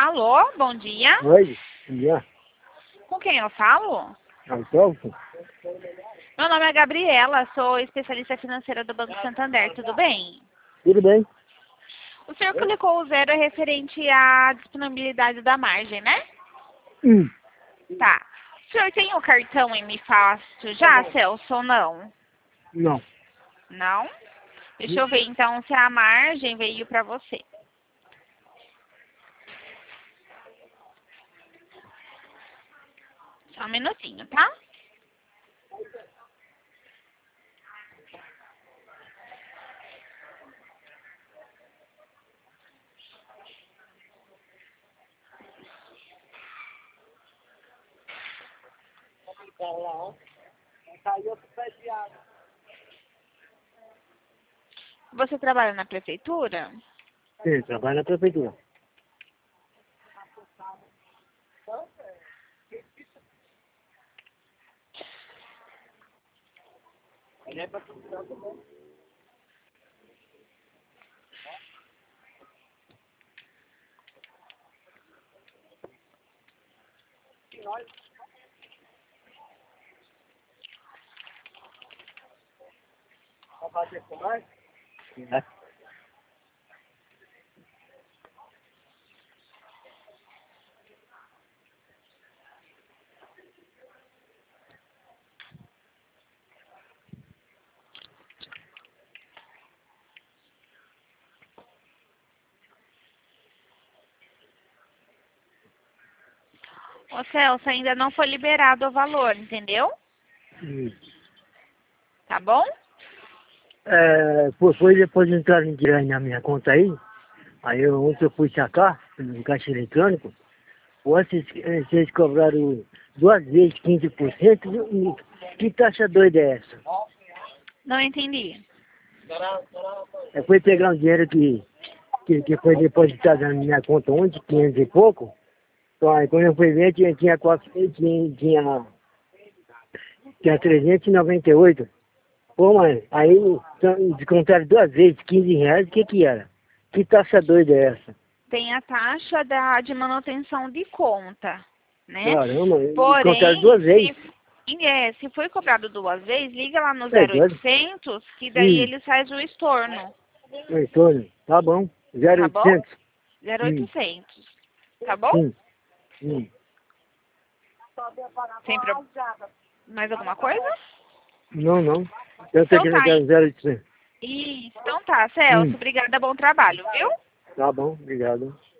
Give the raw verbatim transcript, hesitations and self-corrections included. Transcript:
Alô, bom dia. Oi, bom dia. Com quem eu falo? Autógrafo? Meu nome é Gabriela, sou especialista financeira do Banco Santander, tudo bem? Tudo bem? O senhor clicou o zero referente à disponibilidade da margem, né? Hum. Tá. O senhor tem o cartão M Fácil já, Celso, ou não? Não. Não? Deixa eu ver então se a margem veio para você. Só um minutinho, tá? Você trabalha na prefeitura? Sim, trabalho na prefeitura. É. Ô Celso, ainda não foi liberado o valor, entendeu? Hum. Tá bom? É, foi, foi depois de entrar em dinheiro na minha conta aí, aí eu, ontem eu fui sacar no caixa eletrônico, vocês, eh, vocês cobraram duas vezes quinze por cento, e que taxa doida é essa? Não entendi. Eu fui pegar um dinheiro que, que, que foi depositado na minha conta ontem, quinhentos e pouco, então aí quando eu fui ver tinha, tinha, quatro, tinha, tinha, tinha trezentos e noventa e oito. Pô, mãe, aí então, descontaram duas vezes, quinze reais, o que que era? Que taxa doida é essa? Tem a taxa da, de manutenção de conta, né? Caramba, descontaram Porém, duas vezes. se, é, se foi cobrado duas vezes, liga lá no É zero doido? oitocentos, que daí Hum, ele faz o estorno, Antônio, tá bom. tá bom? zero oitocentos? zero Hum, oitocentos, tá bom? sim, hum. Sem pro... Mais alguma coisa? Não, não. Eu tenho Então que tá, ligar hein? no zero oitocentos. Isso, então tá, Celso, Hum, obrigada, bom trabalho, viu? tá bom, obrigado.